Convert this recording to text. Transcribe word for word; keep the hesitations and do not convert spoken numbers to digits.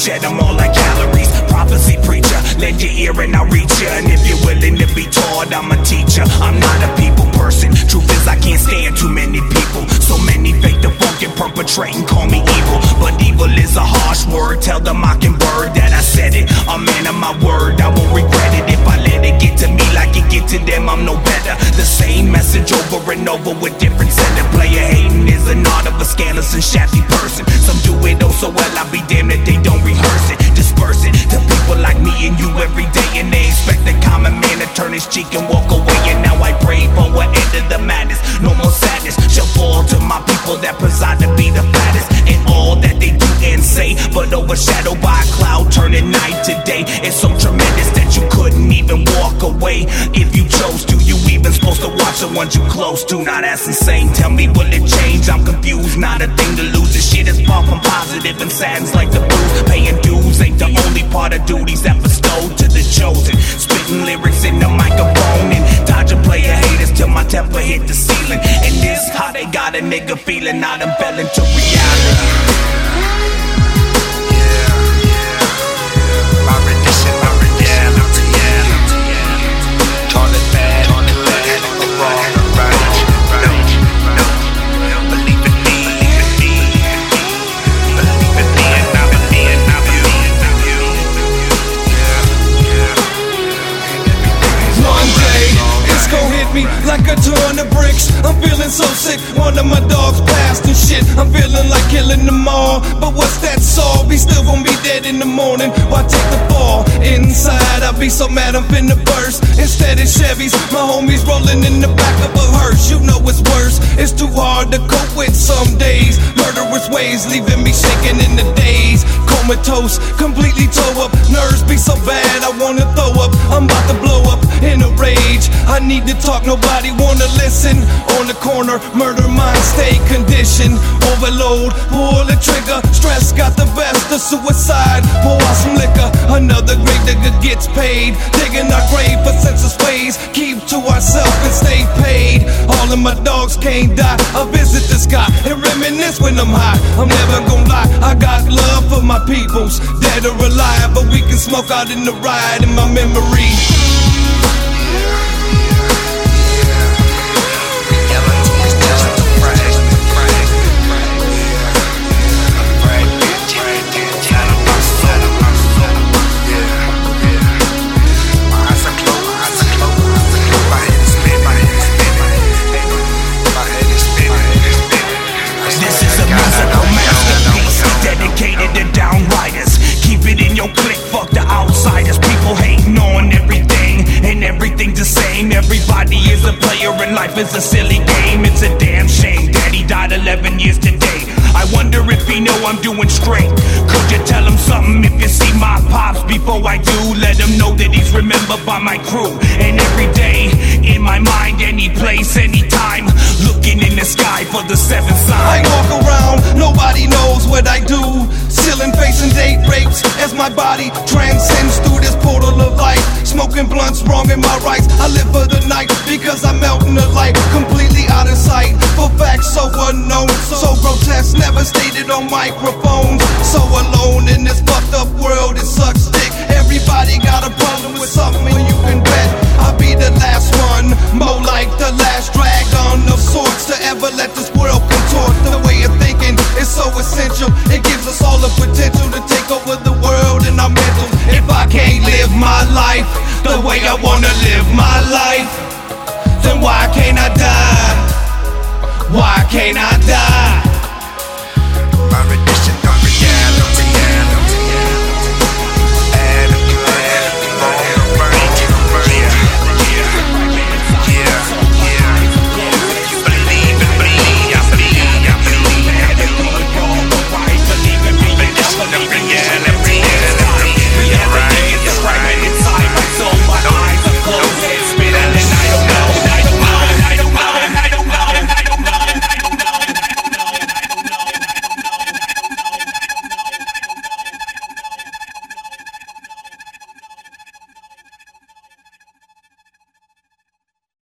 shed them all like calories. Prophecy preacher, lend your ear and I'll reach ya. And if you're willing to be taught, I'm a teacher. I'm not a people person. Truth is I can't stand too many people. So many fake the funk and perpetrating, call me evil. But evil is a harsh word. Tell the mockingbird that I said it. A man of my word, I won't regret it. If I let it get to me like it get to them, I'm no better. The same message over and over with different sender. Player hating is an art of a scandalous and shafty person. Some do it oh so well, I'll be damned if they don't rehearse it. Disperse it to people like me and you every day, and they expect the common man to turn his cheek and walk away. And now I pray for an end of the madness. No more sadness shall fall to my people that preside to be the fattest in all that they do and say, but overshadowed by a cloud turning night to day. It's so tremendous that you couldn't even walk away if you chose to. You even supposed to watch the ones you close to. Now that's insane. Tell me, will it change? I'm confused. Not a thing to lose. This shit is far from positive and saddens like the blues. Paying dues ain't the only part of duties that bestowed to the chosen. Spitting lyrics in the microphone and dodging player haters till my temper hit the ceiling. And this how they got a nigga feeling. I done fell into reality. Like a ton of bricks, I'm feeling so sick. One of my dogs passed and shit. I'm feeling like killing them all. But what's that solve? He still gon' be dead in the morning. Why take the fall? Inside, I be so mad I'm finna burst. Instead it's Chevys, my homies rolling in the back of a hearse. You know it's worse. It's too hard to cope with some days. Murderous ways leaving me shaking in the days. Comatose, completely toe up. Nerves be so bad I wanna throw up. I'm about to blow up in a rage. I need to talk, nobody wanna listen. On the corner, murder mind, stay conditioned. Overload, pull the trigger. Stress got the best of suicide. Pour out some liquor, another grave digger gets paid. Digging our grave for senseless ways. Keep to ourselves and stay paid. All of my dogs can't die. I visit the sky and reminisce when I'm high. I'm never gonna lie, I got love for my peoples, dead or alive. But we can smoke out in the ride in my memory. Dedicated to downriders, keep it in your clique, fuck the outsiders. People hating on everything, and everything's the same. Everybody is a player and life is a silly game. It's a damn shame, daddy died eleven years today. I wonder if he know I'm doing straight. Could you tell him something if you see my pops? Before I do, let him know that he's remembered by my crew. And every day, in my mind, any place, anytime, looking in the sky for the seventh sign. I walk around, nobody knows what I do. Ceiling facing date rapes as my body transcends through this portal of life. Smoking blunts, wrong in my rights. I live for the night because I melt in the light, completely out of sight. For facts so unknown, so grotesque, never stated on microphones. So alone in this fucked up world, it sucks dick. Everybody got a problem with something, and you can bet I'll be the last one, more like the last dragon of sorts to ever let this world contort. The way of thinking is so essential. It gives us all the potential to take over the world and our mental. If I can't live my life the way I wanna live my life, then why can't I die? Why can't I die?